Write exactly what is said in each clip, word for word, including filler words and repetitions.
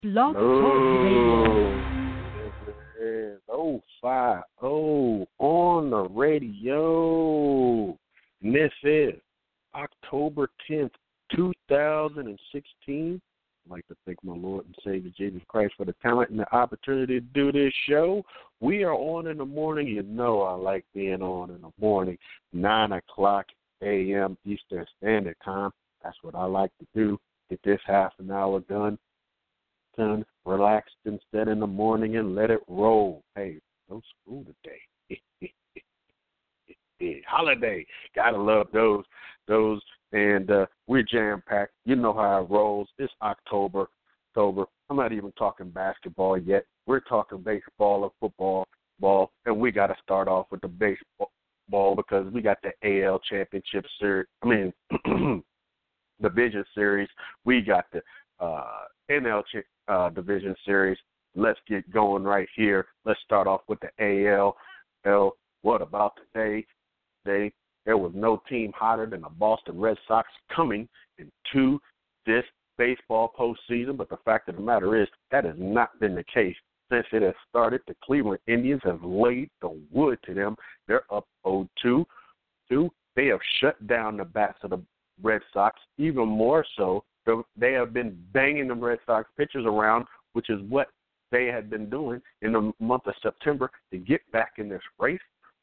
Blog Talk Radio. No. This is oh five oh on the radio. And this is October tenth, twenty sixteen. I'd like to thank my Lord and Savior Jesus Christ for the talent and the opportunity to do this show. We are on in the morning. You know I like being on in the morning, nine o'clock a.m. Eastern Standard Time. That's what I like to do. Get this half an hour done. Done, relaxed instead in the morning and let it roll. Hey, no school today. Holiday. Gotta love those. Those. And uh, we're jam-packed. You know how it rolls. It's October. October. I'm not even talking basketball yet. We're talking baseball or football, ball, and we got to start off with the baseball because we got the A L Championship Series. I mean, Division Series. We got the uh, N L uh, Division Series. Let's get going right here. Let's start off with the A L. L. What about today? Today, there was no team hotter than the Boston Red Sox coming into this baseball postseason, but the fact of the matter is that has not been the case since it has started. The Cleveland Indians have laid the wood to them. They're up oh two. They have shut down the bats of the Red Sox even more so. They have been banging the Red Sox pitchers around, which is what they had been doing in the month of September to get back in this race.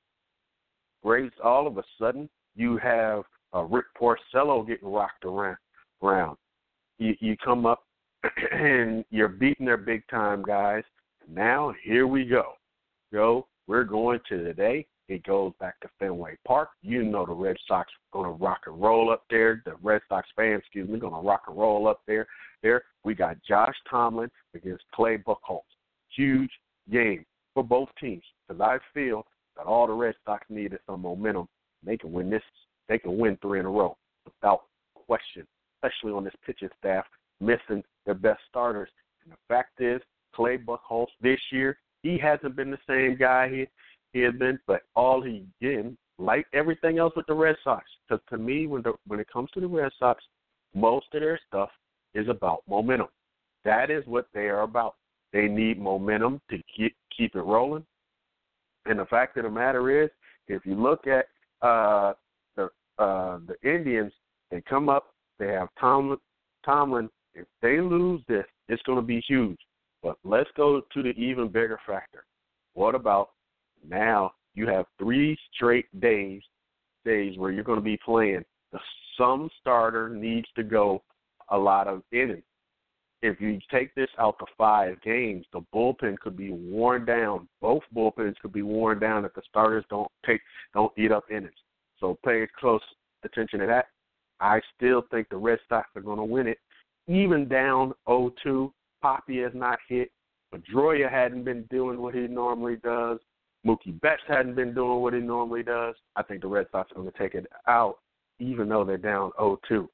Race, all of a sudden, you have uh, Rick Porcello getting rocked around. around. You, you come up and you're beating their big-time guys. Now, here we go. Go. We're going to today. It goes back to Fenway Park. You know the Red Sox are going to rock and roll up there. The Red Sox fans, excuse me, going to rock and roll up there. There, we got Josh Tomlin against Clay Buchholz. Huge game for both teams because I feel that all the Red Sox need is some momentum. They can win this. They can win three in a row without question, especially on this pitching staff missing their best starters. And the fact is, Clay Buchholz this year, he hasn't been the same guy he he has been, but all he did, like everything else with the Red Sox, because to me, when the, when it comes to the Red Sox, most of their stuff is about momentum. That is what they are about. They need momentum to keep keep it rolling. And the fact of the matter is, if you look at uh, the uh, the Indians, they come up, they have Tomlin. Tomlin, if they lose this, it's going to be huge. But let's go to the even bigger factor. What about now you have three straight days days where you're going to be playing. Some starter needs to go a lot of innings. If you take this out to five games, the bullpen could be worn down. Both bullpens could be worn down if the starters don't take don't eat up innings. So pay close attention to that. I still think the Red Sox are going to win it. Even down oh two, Poppy has not hit. Pedroia hadn't been doing what he normally does. Mookie Betts hadn't been doing what he normally does. I think the Red Sox are going to take it out, even though they're down oh two.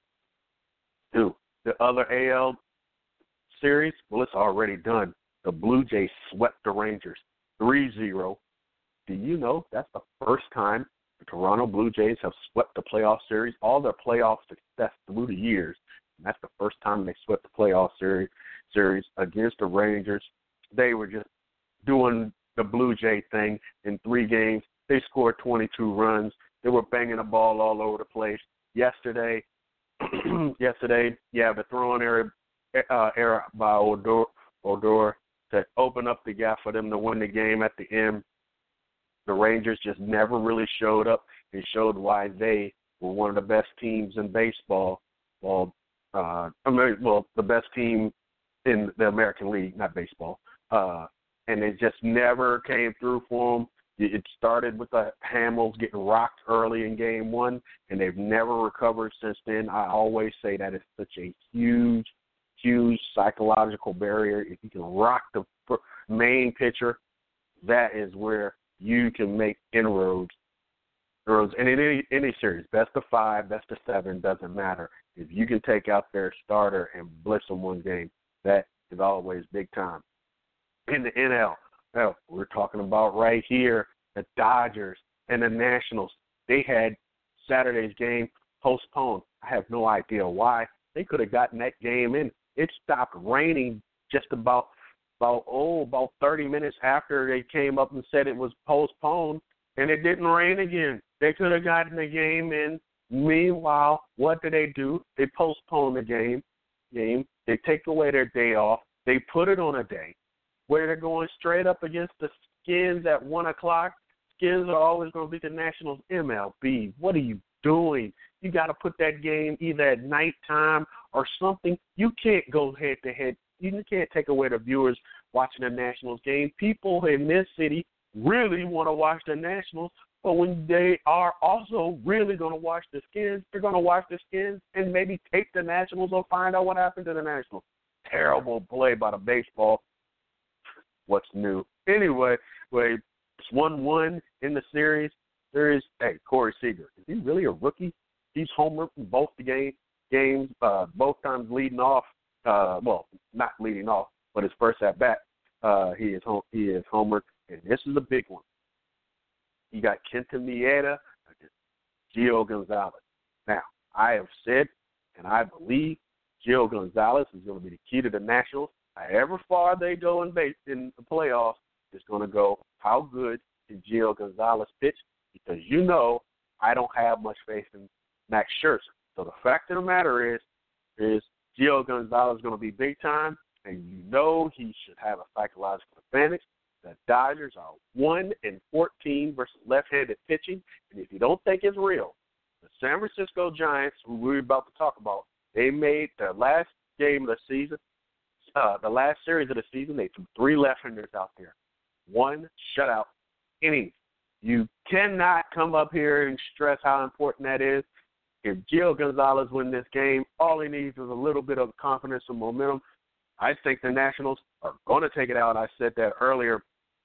Two. The other A L series, well, it's already done. The Blue Jays swept the Rangers three zero. Do you know that's the first time the Toronto Blue Jays have swept the playoff series? All their playoff success through the years, and that's the first time they swept the playoff series, series against the Rangers. They were just doing the Blue Jay thing in three games. They scored twenty-two runs. They were banging the ball all over the place. Yesterday, yesterday, yeah, the throwing area, uh, error by Odor, Odor to open up the gap for them to win the game at the end. The Rangers just never really showed up and showed why they were one of the best teams in baseball. Well, uh, I mean, well, the best team in the American League, not baseball. Uh, and it just never came through for them. It started with the Hamels getting rocked early in game one, and they've never recovered since then. I always say that it's such a huge, huge psychological barrier. If you can rock the main pitcher, that is where you can make inroads. inroads. And in any, any series, best of five, best of seven, doesn't matter. If you can take out their starter and blitz them one game, that is always big time. In the N L, well, we're talking about right here, the Dodgers and the Nationals. They had Saturday's game postponed. I have no idea why. They could have gotten that game in. It stopped raining just about about oh about thirty minutes after they came up and said it was postponed, and it didn't rain again. They could have gotten the game in. Meanwhile, what do they do? They postpone the game. Game. They take away their day off. They put it on a day where they're going straight up against the Skins at one o'clock. Skins are always going to beat the Nationals. M L B, what are you doing? You got to put that game either at nighttime or something. You can't go head to head. You can't take away the viewers watching the Nationals game. People in this city really want to watch the Nationals, but when they are also really going to watch the Skins, they're going to watch the Skins and maybe take the Nationals or find out what happened to the Nationals. Terrible play by the baseball. What's new? Anyway, wait, it's one one in the series. Series. Hey, Corey Seager, is he really a rookie? He's homered in both the game, games, uh, both times leading off. Uh, well, not leading off, but his first at bat, uh, he is home, he is homered, and this is a big one. You got Kenta Maeda against Gio Gonzalez. Now, I have said, and I believe, Gio Gonzalez is going to be the key to the Nationals. However far they go in base in the playoffs, it's going to go how good can Gio Gonzalez pitch, because you know I don't have much faith in Max Scherzer. So the fact of the matter is, is Gio Gonzalez is going to be big time, and you know he should have a psychological advantage. The Dodgers are one and fourteen versus left-handed pitching, and if you don't think it's real, the San Francisco Giants, who we're about to talk about, they made the last game of the season, uh, the last series of the season, they threw three left-handers out there. One shutout innings. You cannot come up here and stress how important that is. If Gio Gonzalez wins this game, all he needs is a little bit of confidence and momentum. I think the Nationals are going to take it out. I said that earlier.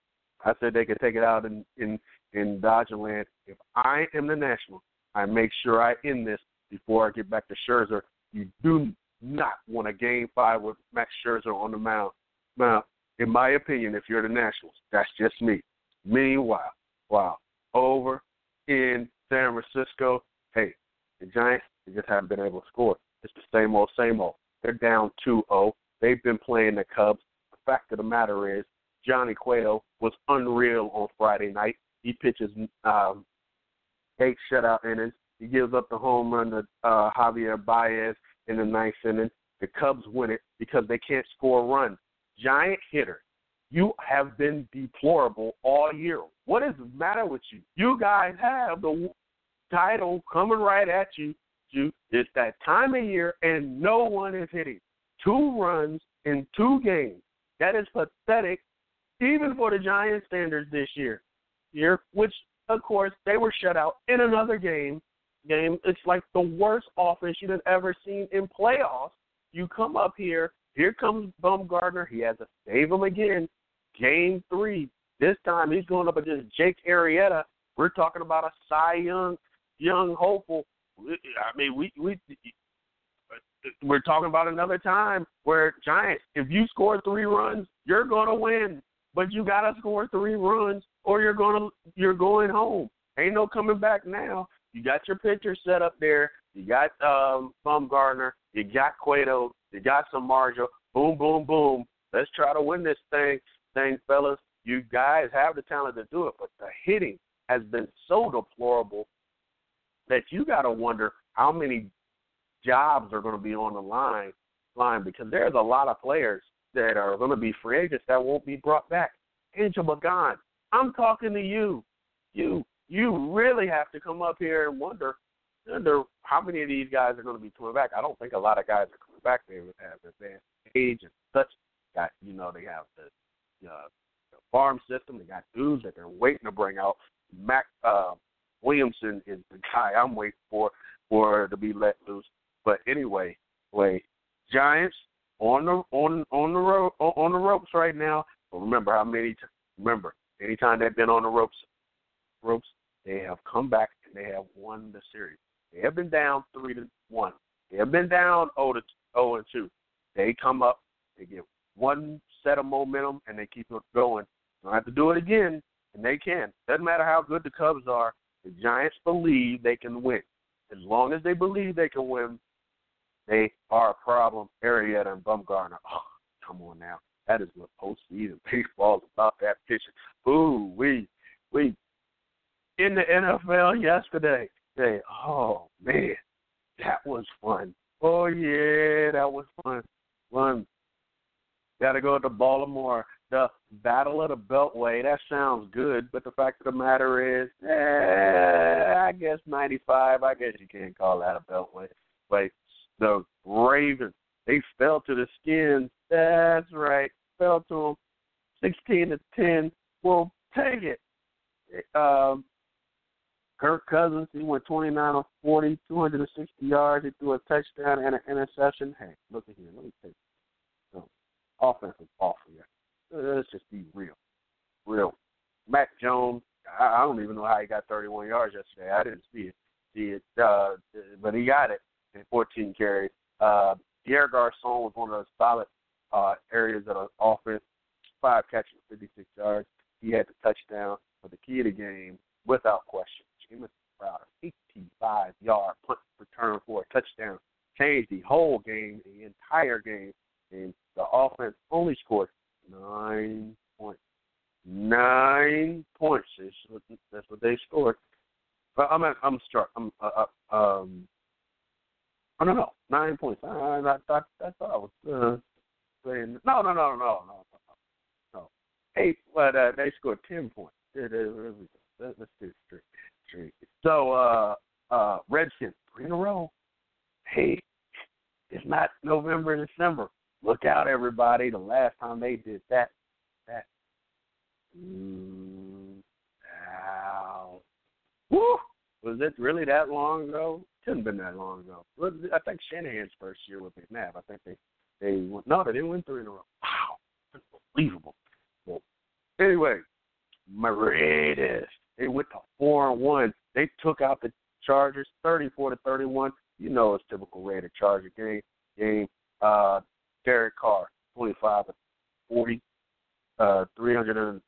I said they could take it out in, in, in Dodger Land. If I am the Nationals, I make sure I end this before I get back to Scherzer. You do not want a game five with Max Scherzer on the mound. Now, in my opinion, if you're the Nationals, that's just me. Meanwhile, wow, over in San Francisco, hey, the Giants, they just haven't been able to score. It's the same old, same old. They're down two oh. They've been playing the Cubs. The fact of the matter is, Johnny Cueto was unreal on Friday night. He pitches um, eight shutout innings. He gives up the home run to uh, Javier Baez in the ninth inning. The Cubs win it because they can't score runs. Giant hitter, you have been deplorable all year. What is the matter with you? You guys have the title coming right at you. you. It's that time of year, and no one is hitting. Two runs in two games. That is pathetic, even for the Giants standards this year. Year, which, of course, they were shut out in another game. Game. It's like the worst offense you've ever seen in playoffs. You come up here. Here comes Bumgarner. He has to save him again. Game three. This time he's going up against Jake Arrieta. We're talking about a Cy Young, young hopeful. I mean, we we we're talking about another time where Giants, if you score three runs, you're going to win. But you got to score three runs, or you're going to you're going home. Ain't no coming back now. You got your pitcher set up there. You got um, Bumgarner. You got Cueto. You got Samardzija. Boom, boom, boom. Let's try to win this thing, thing, fellas. You guys have the talent to do it, but the hitting has been so deplorable that you got to wonder how many jobs are going to be on the line, line because there's a lot of players that are going to be free agents that won't be brought back. Angel Pagan, I'm talking to you. You you really have to come up here and wonder, wonder how many of these guys are going to be coming back. I don't think a lot of guys are coming back. They have advanced age and such. Got you know they have the, uh, the farm system. They got dudes that they're waiting to bring out. Mac uh, Williamson is the guy I'm waiting for for to be let loose. But anyway, wait, Giants on the on on the rope on the ropes right now. But remember how many? T- remember, anytime they've been on the ropes, ropes, they have come back and they have won the series. They have been down three to one. They have been down zero to zero and two. They come up, they get one set of momentum, and they keep it going. They don't have to do it again, and they can. Doesn't matter how good the Cubs are. The Giants believe they can win. As long as they believe they can win, they are a problem. Arrieta and Bumgarner, oh, come on now. That is what postseason baseball is about, that pitcher. Ooh, we, we, in the N F L yesterday, they, oh, man, that was fun. Oh, yeah, that was fun. Fun. Got to go to Baltimore. The Battle of the Beltway, that sounds good, but the fact of the matter is, eh, I guess ninety-five, I guess you can't call that a Beltway. But the Ravens, they fell to the Skins. That's right, fell to them sixteen to ten. Well, take it. Um, Kirk Cousins, he went twenty-nine of forty, two hundred sixty yards. He threw a touchdown and an interception. Hey, look at here. Let me take it. No, offense was awful, yeah. Let's just be real. Real. Mac Jones, I, I don't even know how he got thirty-one yards yesterday. I didn't see it. See it, uh, but he got it in fourteen carries. Uh, Pierre Garçon was one of those solid uh, areas of the offense. Five catches, fifty-six yards. He had the touchdown. But the key of the game, without question, Jameson Crowder, eighty-five-yard punt return for a touchdown. Changed the whole game, the entire game, and the offense only scored Nine points. Nine points. That's what, that's what they scored. But I'm I'm struck. I'm uh, uh, um. I don't know. Nine points. I, I thought I thought I was uh, saying no no no no no no no. Eight. But uh, they scored ten points. Let's do it straight. Straight. So uh uh Redskins three in a row. Hey, it's not November, December. Look out, everybody. The last time they did that, that, mm, ow. Woo! Was it really that long ago? Couldn't have been that long ago. I think Shanahan's first year with McNabb. I think they, they went, no, they didn't win three in a row. Wow. Unbelievable. Well, anyway, my Raiders, they went to four and one. They took out the Chargers thirty-four to thirty-one. You know it's typical Raider Charger game. Game. Uh, Derek Carr, twenty-five to forty, uh, three hundred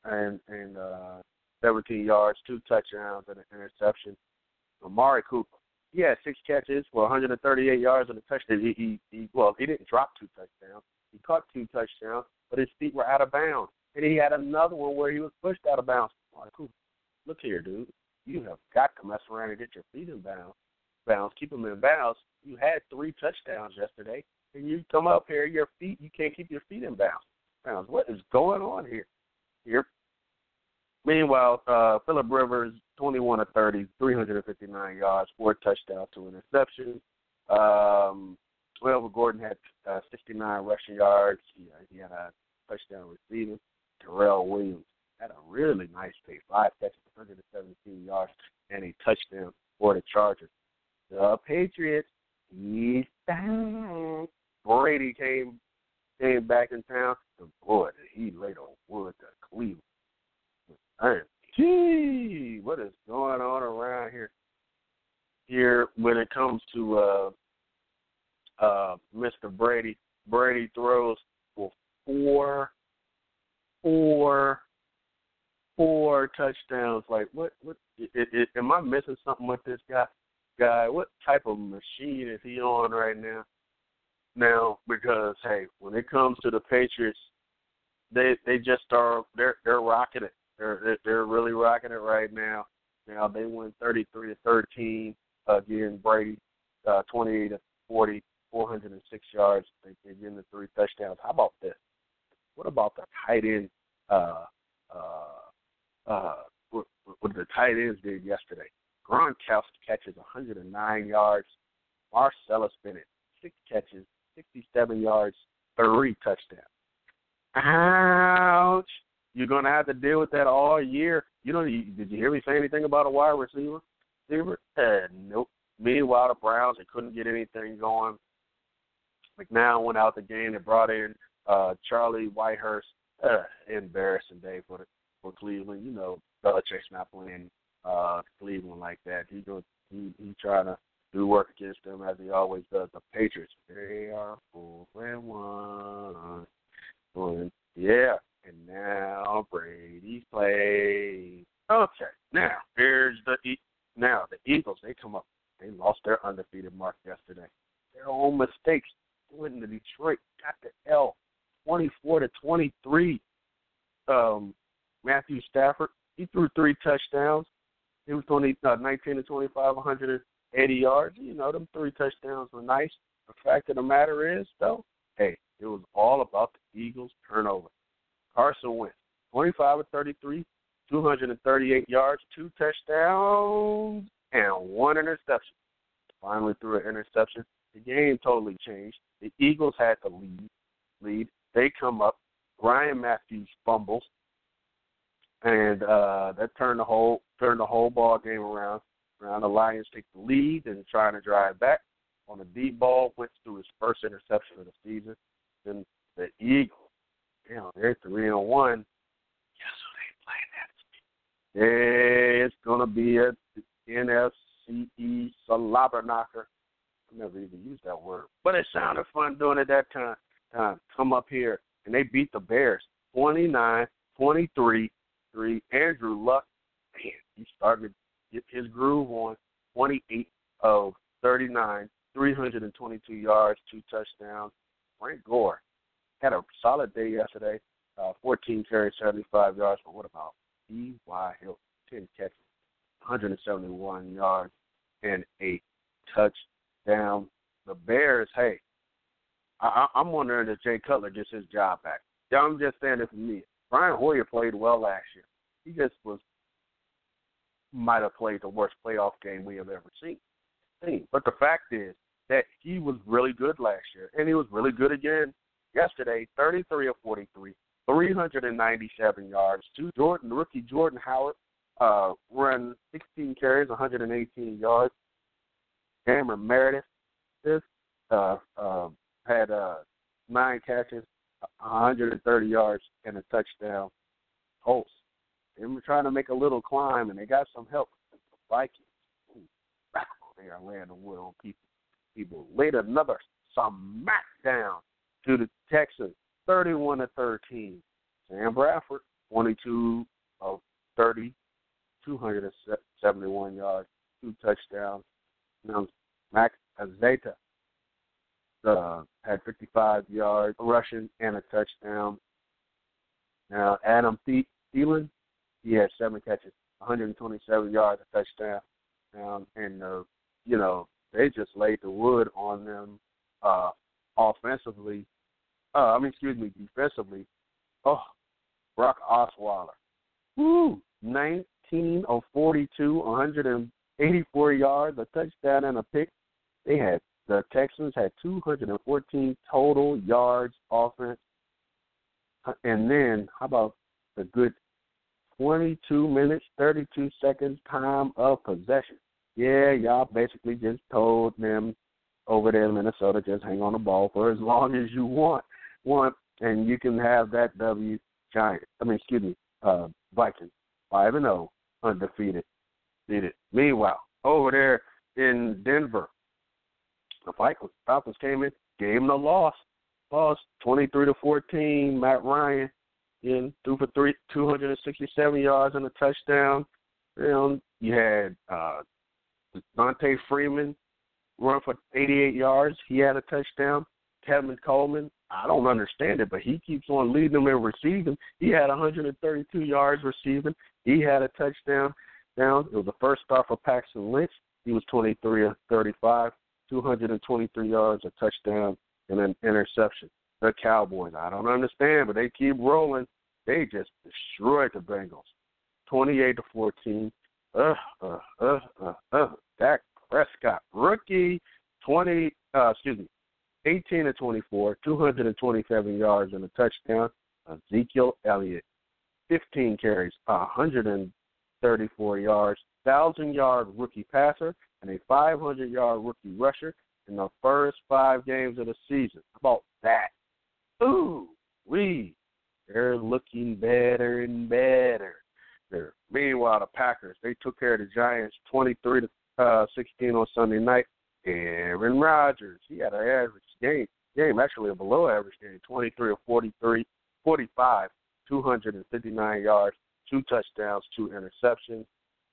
seventeen yards, two touchdowns, and an interception. Amari Cooper, he had six catches for one hundred thirty-eight yards and a touchdown. He, he, he, well, he didn't drop two touchdowns. He caught two touchdowns, but his feet were out of bounds. And he had another one where he was pushed out of bounds. Amari Cooper, look here, dude. You have got to mess around and get your feet in bounds. bounds. Keep them in bounds. You had three touchdowns yesterday. And you come up here, your feet, you can't keep your feet in bounds. bounds. What is going on here? Here. Meanwhile, uh, Phillip Rivers, twenty-one to thirty, three hundred fifty-nine yards, four touchdowns, two interceptions. Um, well, Gordon had uh, sixty-nine rushing yards. He, uh, he had a touchdown receiving. Terrell Williams had a really nice day, five catches, one hundred seventeen yards, and a touchdown for the Chargers. The Patriots, he's back. Brady came came back in town, and boy, did he laid on wood to Cleveland. Man, gee, what is going on around here? Here, when it comes to uh, uh, Mister Brady, Brady throws for four, four, four touchdowns. Like, what? What? It, it, am I missing something with this guy? Guy, what type of machine is he on right now? Now, because hey, when it comes to the Patriots, they they just are they're they're rocking it. They're they're really rocking it right now. Now they win thirty-three to thirteen again. Brady, uh, twenty-eight to forty, four hundred six yards. They they getting the three touchdowns. How about this? What about the tight end? Uh, uh, uh, what, what the tight ends did yesterday? Gronkowski catches one hundred nine yards. Marcellus Bennett, six catches, sixty-seven yards, three touchdowns. Ouch. You're going to have to deal with that all year. You know, you, did you hear me say anything about a wide receiver? receiver? Uh, nope. Meanwhile, the Browns, they couldn't get anything going. McNown went out the game. They brought in uh, Charlie Whitehurst. Uh, embarrassing day for the, for Cleveland. You know, Belichick's not playing uh, Cleveland like that. He goes, he, he trying to do work against them as he always does. The Patriots, they are four and one. one. Yeah, and now Brady's played. Okay, now here's the now the Eagles. They come up. They lost their undefeated mark yesterday. Their own mistakes. Went into Detroit, got the L. twenty-four to twenty-three. Um, Matthew Stafford, he threw three touchdowns. He was twenty, uh, nineteen to twenty-five, one hundred eighty yards. You know, them three touchdowns were nice. The fact of the matter is, though, hey, it was all about the Eagles' turnover. Carson Wentz, twenty-five of thirty-three, two hundred thirty-eight yards, two touchdowns, and one interception. Finally threw an interception. The game totally changed. The Eagles had to lead. lead. They come up. Ryan Matthews fumbles, and uh, that turned the whole turned the whole ball game around. Around the Lions take the lead and trying to drive back. On the deep ball, Wentz threw his first interception of the season. Then the Eagles, you know, they're three and one. Guess who they play next? Yeah, it's gonna be a N F C East slobber knocker. I never even used that word, but it sounded fun doing it that time. Time come up here and they beat the Bears twenty-nine twenty-three. Three. Andrew Luck, man, he started to get his groove on. twenty-eight of thirty-nine, three hundred twenty-two yards, two touchdowns. Frank Gore had a solid day yesterday, uh, fourteen carries, seventy-five yards. But what about B Y. Hill? ten catches, one hundred seventy-one yards, and a touchdown. The Bears, hey, I, I'm wondering if Jay Cutler gets his job back. I'm just saying it for me. Brian Hoyer played well last year. He just was might have played the worst playoff game we have ever seen. But the fact is that he was really good last year, and he was really good again yesterday, thirty-three of forty-three, three hundred ninety-seven yards. Two Jordan, rookie Jordan Howard uh, ran sixteen carries, one hundred eighteen yards. Cameron Meredith this, uh, uh, had uh, nine catches, one hundred thirty yards, and a touchdown. Colts, they were trying to make a little climb, and they got some help from the Vikings. Ooh, they are laying the wood on people. People laid another smackdown to the Texans, thirty-one to thirteen. Sam Bradford, twenty-two of thirty, two hundred seventy-one yards, two touchdowns. Now, Max Azeta uh, had fifty-five yards rushing and a touchdown. Now, Adam Thielen, he had seven catches, one hundred twenty-seven yards, a touchdown. Um, and, uh, you know, they just laid the wood on them uh, offensively. Uh, I mean, excuse me, defensively. Oh, Brock Osweiler. Woo! nineteen of forty-two, one hundred eighty-four yards, a touchdown and a pick. They had the Texans had two hundred fourteen total yards offense. And then, how about the good twenty-two minutes, thirty-two seconds time of possession? Yeah, y'all basically just told them over there in Minnesota, just hang on the ball for as long as you want, want and you can have that W Giant. I mean, excuse me, uh, Vikings, five and zero, undefeated. Did it. Meanwhile, over there in Denver, the Vikings, Falcons came in, gave them the loss. Lost twenty-three to fourteen. Matt Ryan in threw for three, two hundred sixty-seven yards and a touchdown. You know, you had uh, Dante Freeman run for eighty-eight yards. He had a touchdown. Kevin Coleman, I don't understand it, but he keeps on leading them in receiving. He had one hundred thirty-two yards receiving. He had a touchdown. Down. It was the first start for Paxton Lynch. He was twenty-three of thirty-five, two hundred twenty-three yards, a touchdown, and an interception. The Cowboys, I don't understand, but they keep rolling. They just destroyed the Bengals, twenty-eight to fourteen. Uh, uh, uh, uh, uh. Dak Prescott, rookie, twenty. Uh, excuse me, eighteen to twenty-four, two hundred twenty-seven yards and a touchdown. Ezekiel Elliott, fifteen carries, one hundred thirty-four yards, thousand-yard rookie passer, and a five hundred-yard rookie rusher in the first five games of the season. How about that? Ooh, we, they're looking better and better. There. Meanwhile, the Packers, they took care of the Giants twenty-three to sixteen on Sunday night. Aaron Rodgers, he had an average game, game actually a below-average game, twenty-three of forty-three, forty-five, two hundred fifty-nine yards, two touchdowns, two interceptions.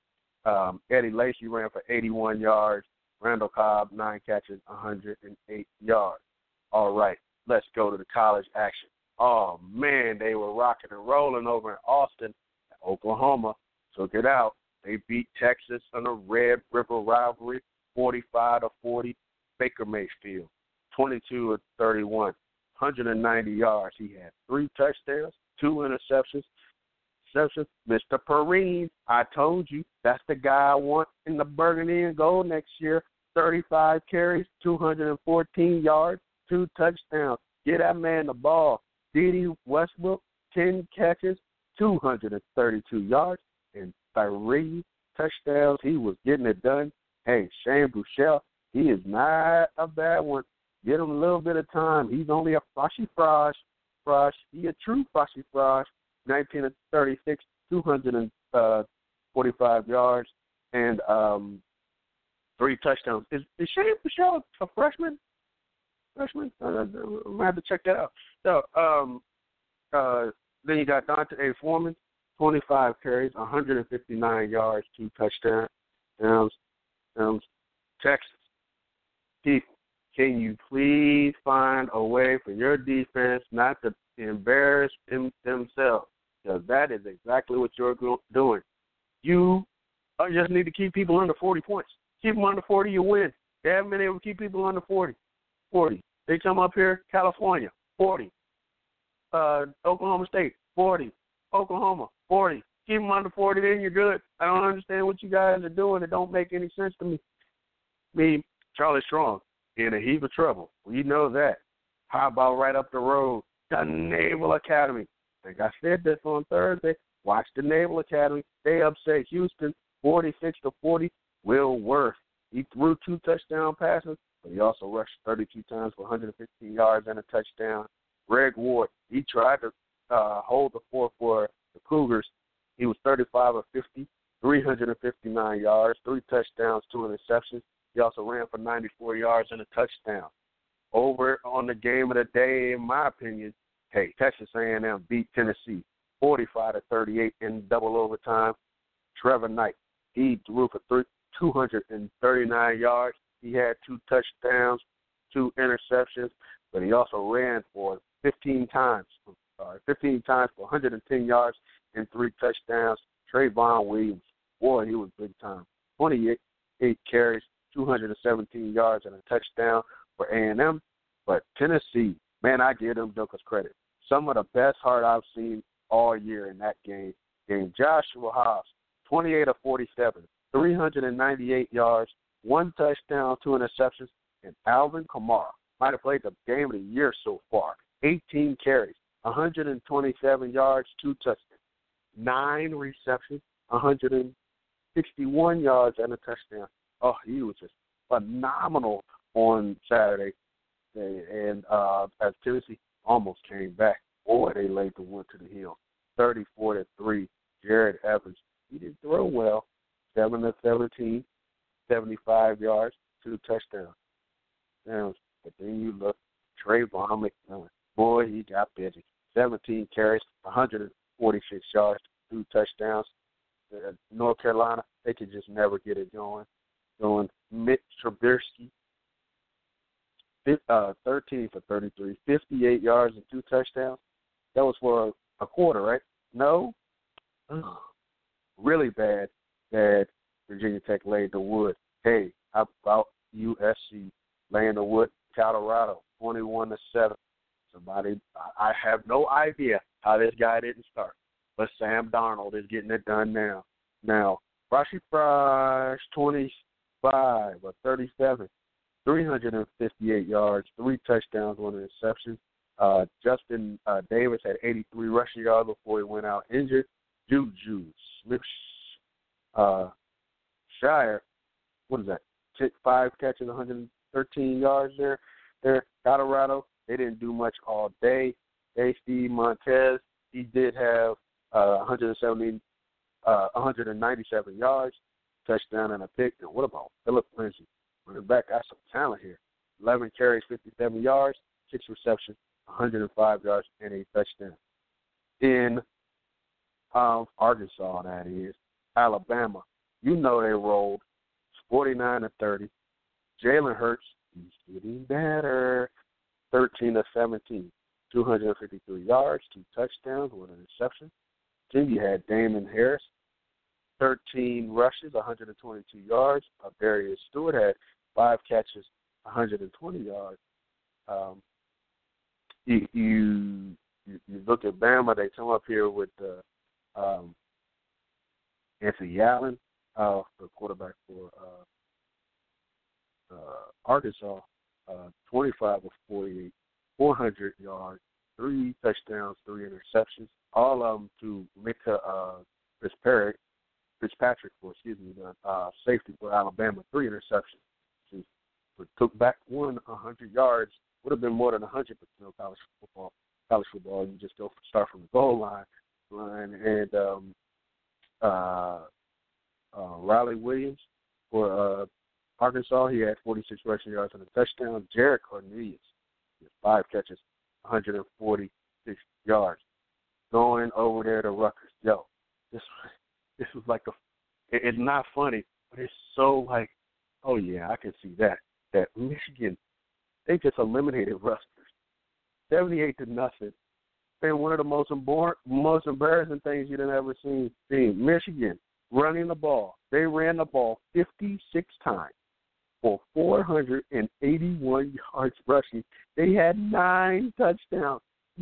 Um, Eddie Lacy ran for eighty-one yards. Randall Cobb, nine catches, one hundred eight yards. All right, let's go to the college action. Oh, man, they were rocking and rolling over in Austin. Oklahoma took it out. They beat Texas in a Red River rivalry, forty-five to forty. Baker Mayfield, twenty-two of thirty-one, one hundred ninety yards. He had three touchdowns, two interceptions. Interceptions. Mister Perrine, I told you, that's the guy I want in the burgundy and gold next year. thirty-five carries, two hundred fourteen yards, two touchdowns. Get that man the ball. Dede Westbrook, ten catches, two hundred thirty-two yards, and three touchdowns. He was getting it done. Hey, Shane Buechele, he is not a bad one. Get him a little bit of time. He's only a froshy frosh. Frosh. He a true froshy frosh. nineteen of thirty-six, two hundred forty-five yards, and um, three touchdowns. Is, is Shane Buechele a freshman? Freshman? Uh, I'm going to have to check that out. So, um, uh, then you got Dante Foreman, twenty-five carries, one hundred fifty-nine yards, two touchdowns. Um, um, Texas, people, can you please find a way for your defense not to embarrass them, themselves? Because that is exactly what you're doing. You just need to keep people under forty points. Keep them under forty, you win. They haven't been able to keep people under forty. forty. They come up here, California, forty. Uh, Oklahoma State, forty. Oklahoma, forty. Keep them under forty, then you're good. I don't understand what you guys are doing. It don't make any sense to me. Me, Charlie Strong, in a heap of trouble. We know that. How about right up the road, the Naval Academy? I think I said this on Thursday. Watch the Naval Academy. They upset Houston, forty-six to forty. Will Worth, he threw two touchdown passes, but he also rushed thirty-two times for one hundred fifteen yards and a touchdown. Greg Ward, he tried to uh, hold the fort for the Cougars. He was thirty-five of fifty, three hundred fifty-nine yards, three touchdowns, two interceptions. He also ran for ninety-four yards and a touchdown. Over on the game of the day, in my opinion, hey, Texas A and M beat Tennessee forty-five to thirty-eight in double overtime. Trevor Knight, he threw for three, two hundred thirty-nine yards. He had two touchdowns, two interceptions, but he also ran for fifteen times, sorry, fifteen times for one hundred ten yards and three touchdowns. Trayvon Williams, boy, he was big time. twenty-eight carries, two hundred seventeen yards and a touchdown for A and M. But Tennessee, man, I give them Jokers credit. Some of the best heart I've seen all year in that game. Game Joshua Hobbs, twenty-eight of forty-seven, three hundred ninety-eight yards, one touchdown, two interceptions, and Alvin Kamara might have played the game of the year so far. eighteen carries, one hundred twenty-seven yards, two touchdowns, nine receptions, one hundred sixty-one yards, and a touchdown. Oh, he was just phenomenal on Saturday. And uh, as Tennessee almost came back, boy, they laid the wood to the hill. thirty-four to three. Jared Evans, he didn't throw well. seven of seventeen, seventy-five yards, two touchdowns. Now, but then you look, Trayvon McMillan, boy, he got busy. seventeen carries, one hundred forty-six yards, two touchdowns. Uh, North Carolina, they could just never get it going. Going Mitch Trubisky, uh, thirteen for thirty-three, fifty-eight yards and two touchdowns. That was for a, a quarter, right? No? Ugh. Really bad that Virginia Tech laid the wood. Hey, how about U S C laying the wood? Colorado, twenty-one to seven. Somebody, I have no idea how this guy didn't start, but Sam Darnold is getting it done now. Now, Rashi Frosh, twenty-five or thirty-seven, three hundred fifty-eight yards, three touchdowns, one interception. Uh, Justin uh, Davis had eighty-three rushing yards before he went out injured. Juju Smith uh, Shire, what is that? Five catches, one hundred thirteen yards there. There, Colorado, they didn't do much all day. They Steve Montez, he did have uh, one hundred seventy, uh, one hundred ninety-seven yards, touchdown and a pick. And what about Philip Lindsay? Running back, got some talent here. eleven carries, fifty-seven yards, six receptions, one hundred five yards, and a touchdown. In um, Arkansas, that is, Alabama, you know they rolled forty-nine to thirty. Jalen Hurts, he's getting better, thirteen to seventeen. two hundred fifty-three yards, two touchdowns, one interception. Then you had Damon Harris, thirteen rushes, one hundred twenty-two yards. Uh, Darius Stewart had five catches, one hundred twenty yards. Um, you, you you look at Bama, they come up here with uh, um, Anthony Allen, uh, the quarterback for uh, uh, Arkansas, uh, twenty-five of forty-eight, four hundred yards, three touchdowns, three interceptions, all of them to Micah uh, Fitzpatrick, Fitzpatrick for, excuse me, the uh, safety for Alabama, three interceptions. She took back one one hundred yards, would have been more than one hundred percent of college football. College football, you just go start from the goal line, line and um, uh, uh, Riley Williams for uh, Arkansas, he had forty-six rushing yards and a touchdown. Jared Cornelius, five catches, one hundred forty-six yards. Going over there to Rutgers, yo, this this was like a. It, it's not funny, but it's so like, oh yeah, I can see that. That Michigan, they just eliminated Rutgers. seventy-eight to nothing. Been one of the most embor- most embarrassing things you've ever seen. Seen. Michigan running the ball. They ran the ball fifty-six times for four hundred eighty-one yards rushing. They had nine touchdowns.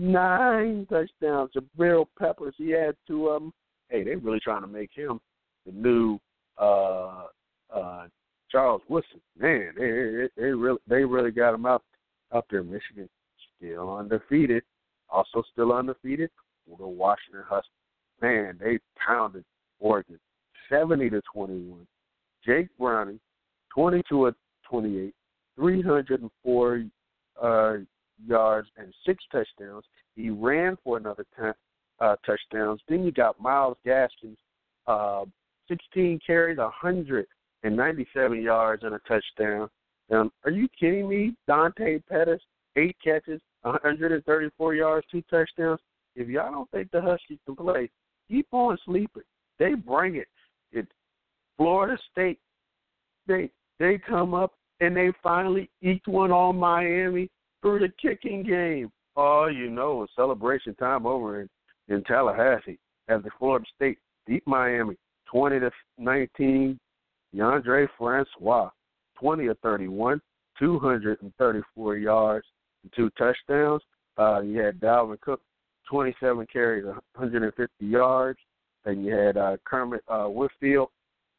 Nine touchdowns. Jabril Peppers, he had two of them. Hey, they really trying to make him the new uh, uh, Charles Woodson. Man, they, they, they really they really got him out out there. Michigan still undefeated. Also still undefeated were the Washington Huskies. Man, they pounded Oregon seventy to twenty-one. Jake Browning, twenty-two of twenty-eight, three hundred four uh, yards and six touchdowns. He ran for another ten uh, touchdowns. Then you got Miles Gaskins, uh, sixteen carries, one hundred ninety-seven yards and a touchdown. Um, are you kidding me? Dante Pettis, eight catches, one hundred thirty-four yards, two touchdowns. If y'all don't think the Huskies can play, keep on sleeping. They bring it. It Florida State, they they come up and they finally eked one on Miami through the kicking game. Oh, you know, it's celebration time over in, in Tallahassee as the Florida State beat Miami twenty to nineteen. DeAndre Francois, twenty of thirty-one, two hundred thirty-four yards and two touchdowns. Uh, you had Dalvin Cook, twenty-seven carries, one hundred fifty yards. Then you had uh, Kermit uh, Whitfield,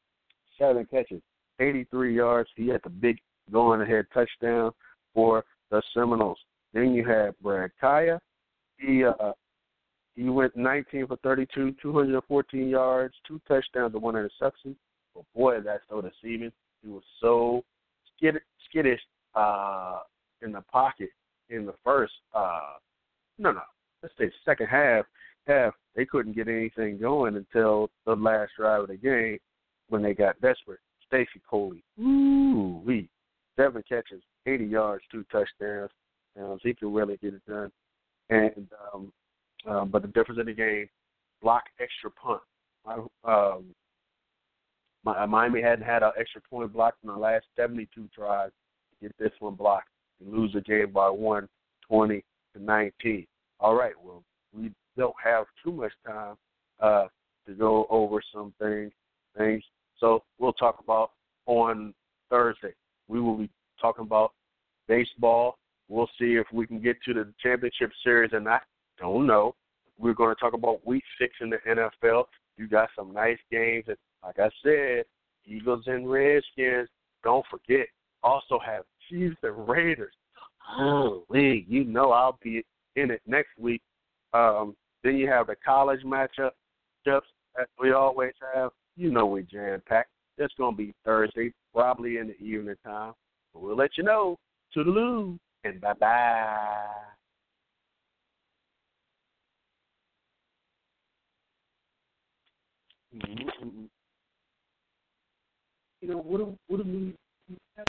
seven catches, eighty-three yards. He had the big going-ahead touchdown for the Seminoles. Then you had Brad Kaya. He uh, he went nineteen for thirty-two, two hundred fourteen yards, two touchdowns, and one interception. But boy, that's so deceiving. He was so skid- skittish uh, in the pocket in the first. Uh, no, no, let's say second half. Half they couldn't get anything going until the last drive of the game when they got desperate. Stacy Coley, ooh wee, seven catches, eighty yards, two touchdowns. Um, so he can really get it done. And um, um, but the difference in the game, block extra punt. Um, Miami hadn't had an extra point blocked in the last seventy-two tries to get this one blocked and lose the game by one, twenty to nineteen. All right, well, we don't have too much time uh, to go over some things, things. So we'll talk about on Thursday. We will be talking about baseball. We'll see if we can get to the championship series or not. Don't know. We're going to talk about week six in the N F L. You got some nice games. And like I said, Eagles and Redskins, don't forget, also have Chiefs and Raiders. Holy, you know I'll be in it next week. Um, then you have the college matchup, as we always have. You know we jam-packed. It's going to be Thursday, probably in the evening time. But we'll let you know. Toodaloo, and bye-bye. Mm-hmm. You know, what do, what do we